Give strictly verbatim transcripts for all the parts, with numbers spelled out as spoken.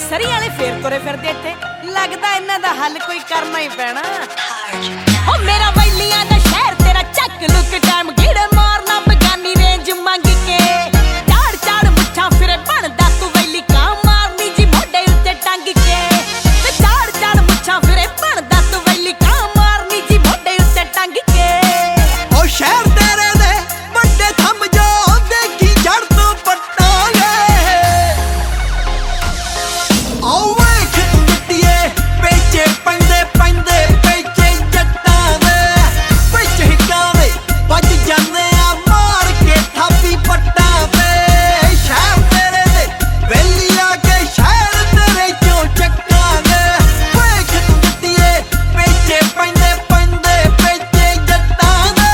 सरी वाले फेर तुरे फिरदे इत्थे लगदा इन्हां दा हल कोई करना ही पैना। ओ मेरा वैलियां दा शहर तेरा चक लुक टाइम गिड़ मारना बगानी रेंज मंग के चाड़ चाड़ मुच्छां फिरे बनदा तू वैली कां मारनी जी मोढे उत्ते टंग के ते चाड़ चाड़ मुच्छां फिरे बनदा तू वैली कां मारनी जी मोढे उत्ते टंग के। ओ शहर तेरे दे बड़े थंब जो देखी जड़ तो पटांगे ओ वेख तू जट्टिए पेचे पैंदे पैंदे पेचे जट्टां दे विच हिक्कां दे वज जांदे आ मार के थापी पट्टां ते शहर तेरे दे वेलिया के शहर तेरे चों चक्कांगे वेख तू जट्टिए पेचे पैंदे पैंदे पेचे जट्टां दे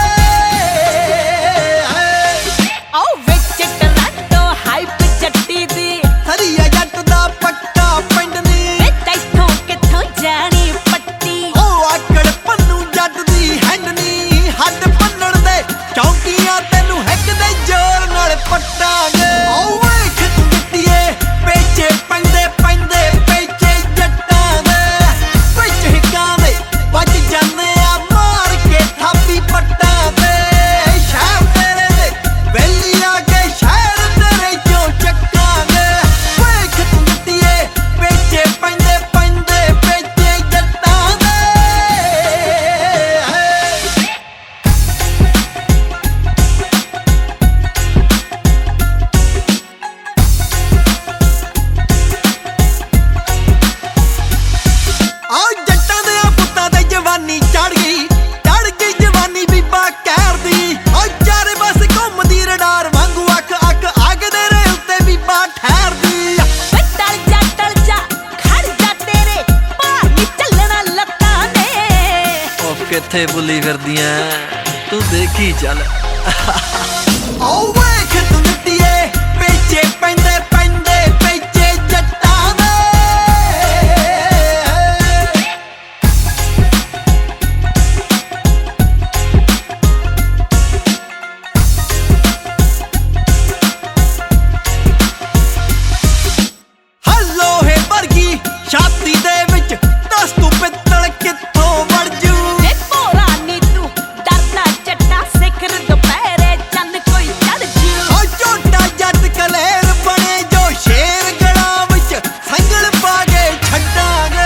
ओ विच टरांटो हाइप जट्टी दी हरिया जट दा पक्का पिंड नी ते तैथों कित्थों जानी पट्टी ओ आकड़ पन्नू जट दी हैंड नी हੱਡ ਭੰਨਣ ਦੇ ਚੌਂਕੀਆਂ ਤੈਨੂੰ ਹਿੱਕ ਦੇ ਜ਼ੋਰ ਨਾਲ ਪੱਟਾਂਗੇ ਓ ਵੇਖ ਤੂੰ ਜੱਟੀਏ ਪੇਚੇ ਪੈਂਦੇ ਪੈਂਦੇ ਪੇਚੇ ਜੱਟਾਂ ਦੇ ਵਿੱਚ ਹਿੱਕਾਂ ਦੇ ਵੱਜ ਜਾਂਦੇ ਆ ਮਾਰ ਕੇ ਥਾਪੀ ਪੱਟਾਂ ਤੇ ਸ਼ਹਿਰ ਤੇਰੇ ਦੇ ਵੇਲੀਆਂ ਕੇ ਸ਼ਹਿਰ ਤੇਰੇ ਚੋਂ ਚੱਕਾਂਗੇ ਵੇਖ ਤੂੰ ਜੱਟੀਏ ਪੇਚੇ ਪੈਂਦੇ ਪੈਂਦੇ ਪੇਚੇ ਜੱਟਾਂ ਦੇ ਆ ਜੱਟਾਂ ਦੇ ਪੁੱਤਾਂ ਤੇ ਜਵਾਨੀ ਚੜ ਗਈ ਚੜ ਗਈ ਜਵਾਨੀ ਬੀਬਾ ਕਹਿਰ ਦੀ ਆ ਚਾਰੇ ਬਸ ਘੁੰਮਦੀ ਰਡਾਰ ਵਾਂਗੂ ਅੱਖ ਅੱਖ ਅੱਗ ਦੇ ਰੇ ਉੱਤੇ ਬੀਬਾ ਠਹਿਰਦੀ ਵੇ ਟਲ ਜਾ ਟਲ ਜਾ ਖੜ ਜਾ ਤੇਰੇ ਭਾਰ ਨੀ ਚੱਲਣਾ ਲੱਤਾਂ ਨੇ। ਉਹ ਕਿੱਥੇ ਬੁੱਲੀ ਫਿਰਦੀਆਂ ਤੂੰ ਦੇਖੀ ਚੱਲ। ਓ ਵੇਖ ਤੂੰ ਜੱਟੀਏ ਪੇਚੇ ਪੈਂਦੇ ਪੈਂਦੇ ਪੇਚੇ ਜੱਟਾਂ ਦੇ ਹਲੋਹੇ ਵਰਗੀ ਛਾਤੀ ਦੇ ਵਿੱਚ ਦੱਸ ਤੂੰ ਪਿੱਤਲ ਕਿੱਥੋਂ ਵੜ ਜੂ ਵੇ ਭੋਰਾ ਨੀ ਤੂੰ ਡਰਦਾ ਚੱਟਾ ਸਿਖਰ ਦੁਪਹਿਰੇ ਚੰਨ ਕੋਈ ਚੜ ਜੂ। ਓ ਝੋਟਾ ਜੱਟ ਕਲੇਰ ਬਣੇ ਜੋ ਸ਼ੇਰ ਗਲਾਂ ਵਿੱਚ ਸੰਗਲ ਪਾ ਕੇ ਛੱਡਾਂਗੇ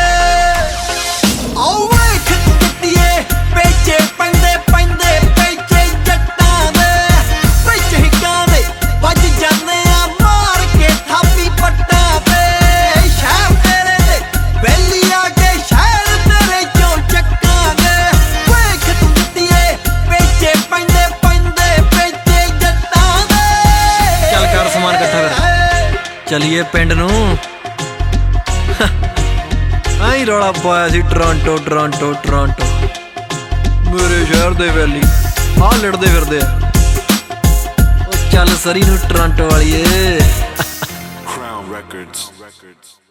ਓ ਵੇਖ ਤੂੰ ਜੱਟੀਏ ਪੇਚੇ ਪੈਂਦੇ ਪੈਂਦੇ ਪੇਚੇ ਜੱਟਾਂ ਦੇ ਵਿੱਚ ਹਿੱਕਾਂ ਦੇ ਵੱਜ ਜਾਂਦੇ ਆ ਮਾਰ ਕੇ ਥਾਪੀ ਪੱਟਾਂ ਤੇ ਸ਼ਹਿਰ ਤੇਰੇ ਦੇ ਵੇਲੀਆਂ ਕੇ ਸ਼ਹਿਰ ਤੇਰੇ ਚੋਂ ਚੱਕਾਂਗੇ ਵੇਖ ਤੂੰ ਜੱਟੀਏ ਪੇਚੇ ਪੈਂਦੇ ਪੈਂਦੇ ਪੇਚੇ ਜੱਟਾਂ ਦੇ ਚੱਲ ਕਰ ਸਮਾਨ ਇਕੱਠਾ ਕਰ ਚਲੀਏ ਪਿੰਡ ਨੂੰ। ਆਈ ਰੌਲਾ ਪਾਇਆ ਸੀ ਟੋਰਾਂਟੋ ਟੋਰਾਂਟੋ ਟੋਰਾਂਟੋ ਮੇਰੇ ਸ਼ਹਿਰ ਦੇ ਵੈਲੀ ਆ ਲੜਦੇ ਫਿਰਦੇ ਆ। ਉਹ ਚੱਲ ਸਰੀ ਨੂੰ ਟੋਰਾਂਟੋ ਵਾਲੀਏ। Crown Records. Records.